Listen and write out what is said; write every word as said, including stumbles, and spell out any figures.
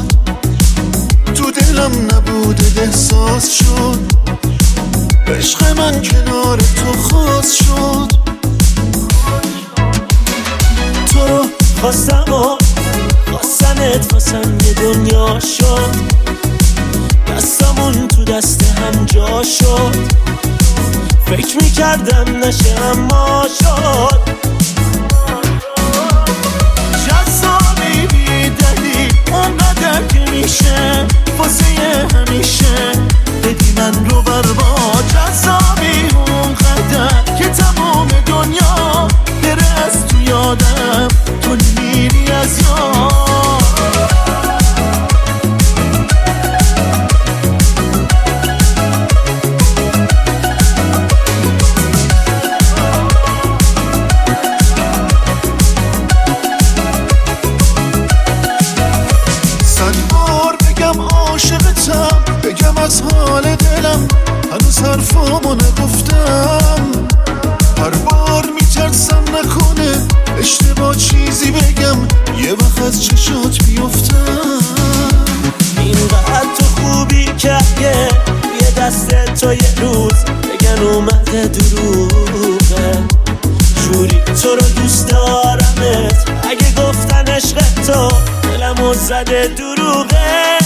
شد، تو دلم نبود احساس شد، عشق من کنار تو خاص شد. تو رو خواستم و خواستنت واسم یه دنیا شد، دستمون تو دست هم جا شد، فکر میکردم نشه اما شد. جذابی بیدلی اونقدر که میشه واسه همیشه بدی من رو برباد. جذابی اونقدر که تمام دنیا بره از تو یادم، تو نمیری از یاد. بگم از حال دلم هنوز حرفامو نگفتم، هر بار میترسم نکنه اشتباه چیزی بگم یه وقت از چشات بیفتم. اینقدر تو خوبی که یه دست تو یه روز بگن اومده دروغه، جوری تو رو دوست دارمت اگه گفتن عشق تو دلمو زده دروغه.